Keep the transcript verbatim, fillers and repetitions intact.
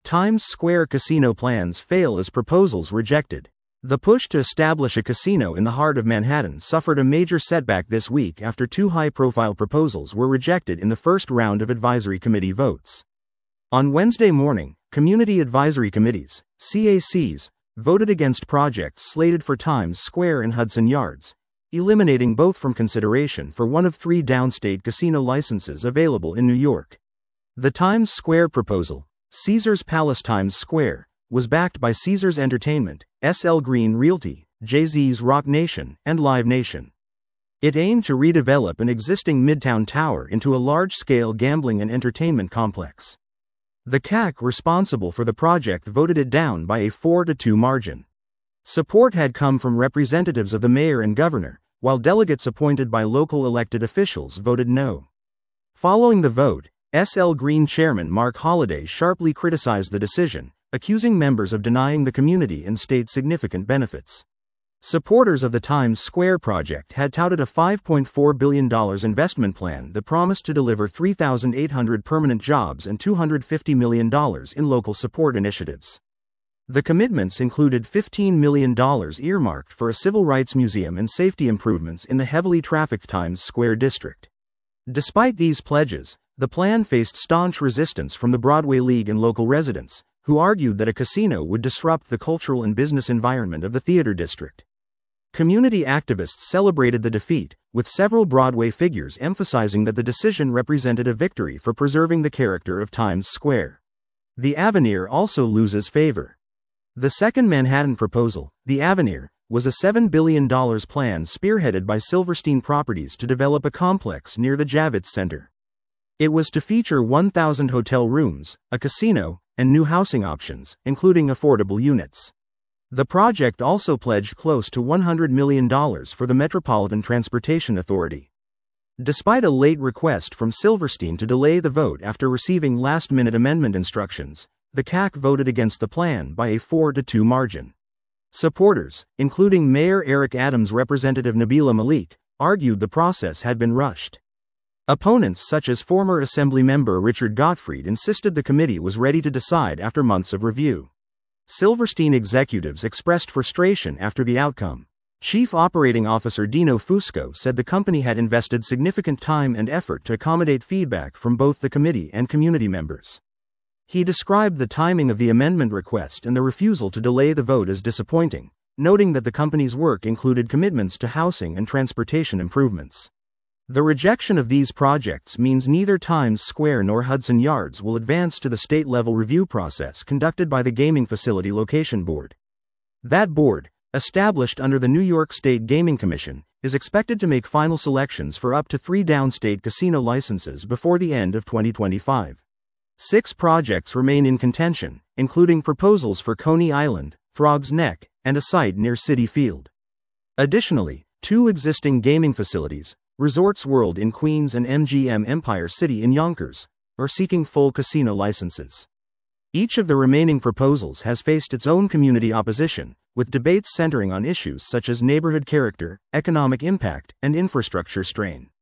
Times Square casino plans fail as proposals rejected. The push to establish a casino in the heart of Manhattan suffered a major setback this week after two high-profile proposals were rejected in the first round of advisory committee votes. On Wednesday morning, Community Advisory Committees, C A Cs, voted against projects slated for Times Square and Hudson Yards, eliminating both from consideration for one of three downstate casino licenses available in New York. The Times Square proposal, Caesars Palace Times Square, was backed by Caesars Entertainment, S L Green Realty, Jay-Z's Roc Nation, and Live Nation. It aimed to redevelop an existing Midtown tower into a large-scale gambling and entertainment complex. The C A C responsible for the project voted it down by a four to two margin. Support had come from representatives of the mayor and governor, while delegates appointed by local elected officials voted no. Following the vote, S L Green chairman Mark Holliday sharply criticized the decision, accusing members of denying the community and state significant benefits. Supporters of the Times Square project had touted a five point four billion dollars investment plan that promised to deliver three thousand eight hundred permanent jobs and two hundred fifty million dollars in local support initiatives. The commitments included fifteen million dollars earmarked for a civil rights museum and safety improvements in the heavily trafficked Times Square district. Despite these pledges, the plan faced staunch resistance from the Broadway League and local residents, who argued that a casino would disrupt the cultural and business environment of the theater district. Community activists celebrated the defeat, with several Broadway figures emphasizing that the decision represented a victory for preserving the character of Times Square. The Avenir also loses favor. The second Manhattan proposal, the Avenir, was a seven billion dollars plan spearheaded by Silverstein Properties to develop a complex near the Javits Center. It was to feature one thousand hotel rooms, a casino, and new housing options, including affordable units. The project also pledged close to one hundred million dollars for the Metropolitan Transportation Authority. Despite a late request from Silverstein to delay the vote after receiving last-minute amendment instructions, the C A C voted against the plan by a four to two margin. Supporters, including Mayor Eric Adams' representative Nabila Malik, argued the process had been rushed. Opponents such as former Assemblymember Richard Gottfried insisted the committee was ready to decide after months of review. Silverstein executives expressed frustration after the outcome. Chief Operating Officer Dino Fusco said the company had invested significant time and effort to accommodate feedback from both the committee and community members. He described the timing of the amendment request and the refusal to delay the vote as disappointing, noting that the company's work included commitments to housing and transportation improvements. The rejection of these projects means neither Times Square nor Hudson Yards will advance to the state-level review process conducted by the Gaming Facility Location Board. That board, established under the New York State Gaming Commission, is expected to make final selections for up to three downstate casino licenses before the end of twenty twenty-five. Six projects remain in contention, including proposals for Coney Island, Frog's Neck, and a site near Citi Field. Additionally, two existing gaming facilities, Resorts World in Queens and M G M Empire City in Yonkers, are seeking full casino licenses. Each of the remaining proposals has faced its own community opposition, with debates centering on issues such as neighborhood character, economic impact, and infrastructure strain.